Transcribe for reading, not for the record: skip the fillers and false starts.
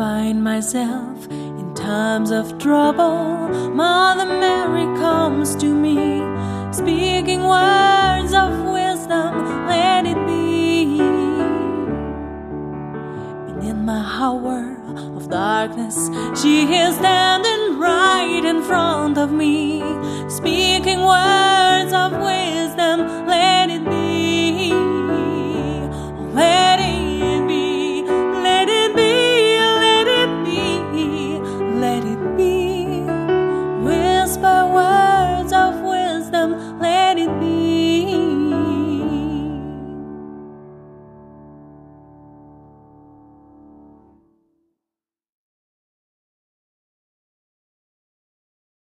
find myself in times of trouble, Mother Mary comes to me, speaking words of wisdom, let it be. And in my hour of darkness, she is standing right in front of me, speaking words of wisdom, let it be.